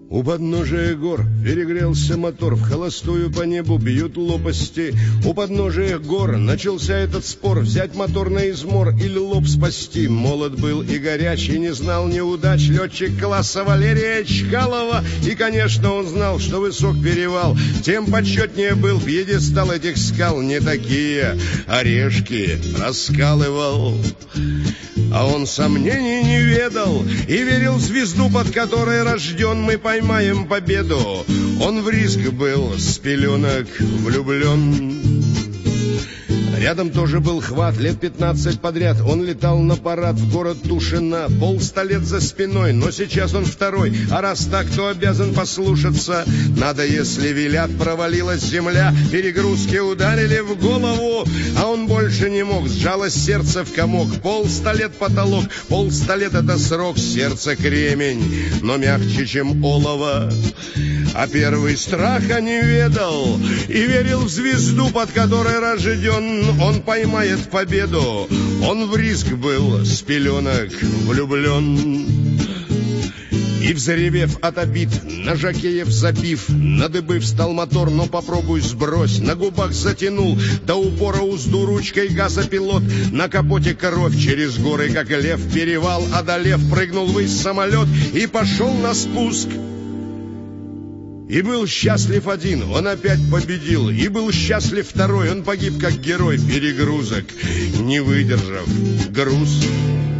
У подножия гор перегрелся мотор, в холостую по небу бьют лопасти. У подножия гор начался этот спор, взять мотор на измор или лоб спасти. Молод был и горячий, не знал неудач летчик класса Валерия Чкалова. И, конечно, он знал, что высок перевал, тем почетнее был пьедестал этих скал. Не такие орешки раскалывал, а он сомнений не ведал и верил в звезду, под которой рожден. Мы поймаем победу. Он в риск был с пеленок влюблен. Рядом тоже был Хват, лет 15 подряд. Он летал на парад в город Тушина. 100 лет за спиной, но сейчас он второй. А раз так, то обязан послушаться. Надо, если велят, провалилась земля. Перегрузки ударили в голову, а он больше не мог. Сжалось сердце в комок. 100 лет потолок, 100 лет это срок. Сердце кремень, но мягче, чем олово. А первый страха не ведал и верил в звезду, под которой рожден. Он поймает победу. Он в риск был с пеленок влюблен. И, взревев от обид, на жокеев забив, на дыбы встал мотор, но попробуй сбрось. На губах затянул до упора узду ручкой газопилот. На капоте кровь через горы, как лев, перевал одолев, прыгнул ввысь самолет и пошел на спуск. И был счастлив один, он опять победил. И был счастлив второй, он погиб как герой перегрузок, не выдержав груз.